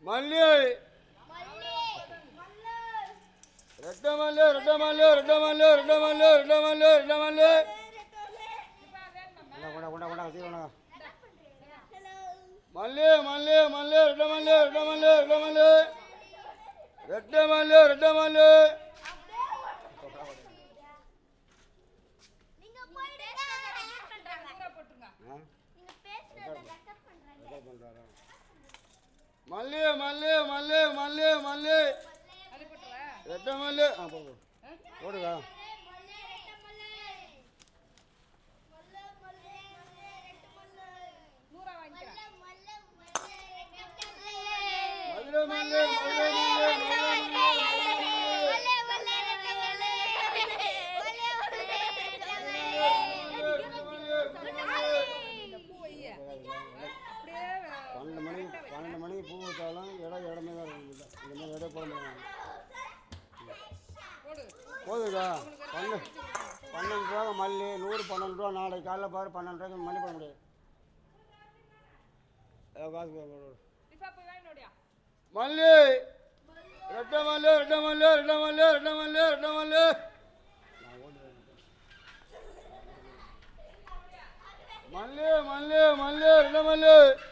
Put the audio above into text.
மல்லி ரெட்ட மல்லி ரெட்ட மல்லி ரெட்ட மல்லி ரெட்ட மல்லி ரெட்ட மல்லி ரெட்ட மல்லி மல்லி மல்லி மல்லி ரெட்ட மல்லி ரெட்ட மல்லி ரெட்ட மல்லி ரெட்ட மல்லி ரெட்ட மல்லி மல்லி மல்லி மல்லி மல்லி மல்லி ரெட்ட மல்லி போடுங்க மல்லி மல்லி பன்னெண்டு மணிக்கு பூ வச்சாலும் இடமே தான் இருக்கும். இந்த மாதிரி இடம் போட முடியாது. போதுக்கா 12 ரூபா மல்லி 100 12 ரூபா. நாளைக்கு காலையில் பாரு 12 ரூபாய்க்கு மல்லி போட முடியாது. மல்லி ரெட்ட மல்லி ரெட்ட மல்லி ரெட்ட மல்லி ரெட்ட மல்லி ரெட்ட மல்லி மல்லி மல்லி மல்லி ரெட்ட மல்லி